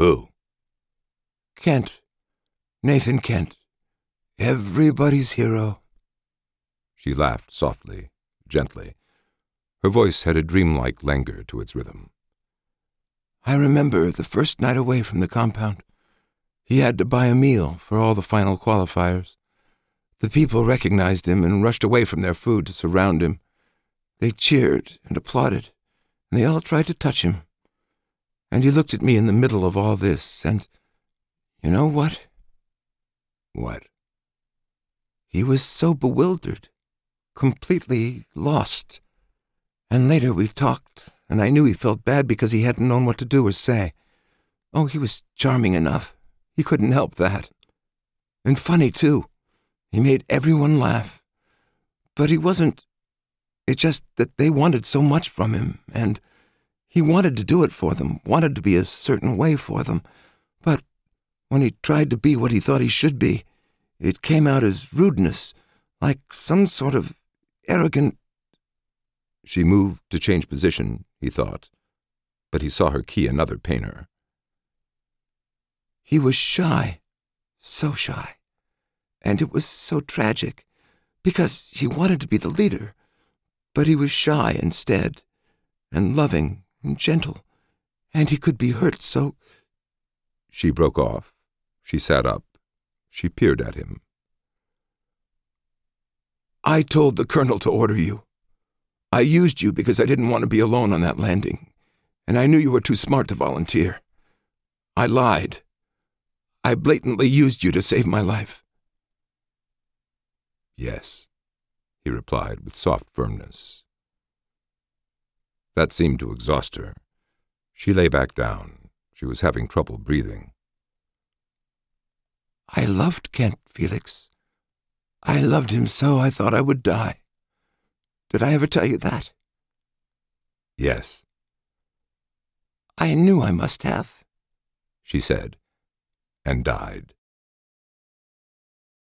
Who? Kent. Nathan Kent. Everybody's hero. She laughed softly, gently. Her voice had a dreamlike languor to its rhythm. I remember the first night away from the compound. He had to buy a meal for all the final qualifiers. The people recognized him and rushed away from their food to surround him. They cheered and applauded, and they all tried to touch him. And he looked at me in the middle of all this, and you know what? What? He was so bewildered, completely lost. And later we talked, and I knew he felt bad because he hadn't known what to do or say. Oh, he was charming enough. He couldn't help that. And funny, too. He made everyone laugh. But he wasn't... It's just that they wanted so much from him, and he wanted to do it for them, wanted to be a certain way for them. But when he tried to be what he thought he should be, it came out as rudeness, like some sort of arrogant... She moved to change position, he thought, but he saw her key another painter. He was shy, so shy, and it was so tragic, because he wanted to be the leader, but he was shy instead, and loving and gentle, and he could be hurt so... She broke off. She sat up. She peered at him. I told the colonel to order you. I used you because I didn't want to be alone on that landing, and I knew you were too smart to volunteer. I lied. I blatantly used you to save my life. Yes, he replied with soft firmness. That seemed to exhaust her. She lay back down. She was having trouble breathing. I loved Kent, Felix. I loved him so I thought I would die. Did I ever tell you that? Yes. I knew I must have, she said, and died.